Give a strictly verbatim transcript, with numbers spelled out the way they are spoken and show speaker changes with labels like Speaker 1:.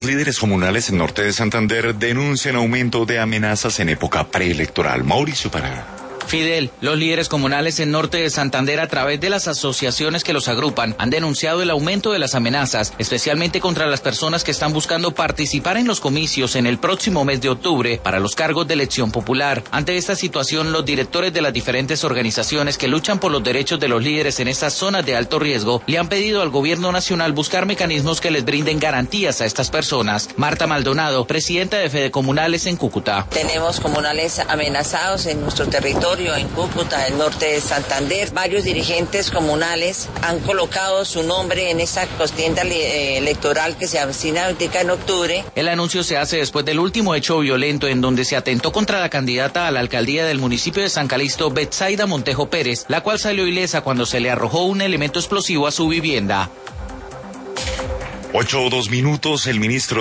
Speaker 1: Líderes comunales en Norte de Santander denuncian aumento de amenazas en época preelectoral. Mauricio Parada.
Speaker 2: Fidel, los líderes comunales en Norte de Santander, a través de las asociaciones que los agrupan, han denunciado el aumento de las amenazas, especialmente contra las personas que están buscando participar en los comicios en el próximo mes de octubre para los cargos de elección popular. Ante esta situación, los directores de las diferentes organizaciones que luchan por los derechos de los líderes en estas zonas de alto riesgo le han pedido al gobierno nacional buscar mecanismos que les brinden garantías a estas personas. Marta Maldonado, presidenta de Fede Comunales en Cúcuta.
Speaker 3: Tenemos comunales amenazados en nuestro territorio, en Cúcuta, el norte de Santander. Varios dirigentes comunales han colocado su nombre en esta contienda electoral que se avecina en octubre.
Speaker 2: El anuncio se hace después del último hecho violento en donde se atentó contra la candidata a la alcaldía del municipio de San Calixto, Betsaida Montejo Pérez, la cual salió ilesa cuando se le arrojó un elemento explosivo a su vivienda.
Speaker 1: Ocho o dos minutos, el ministro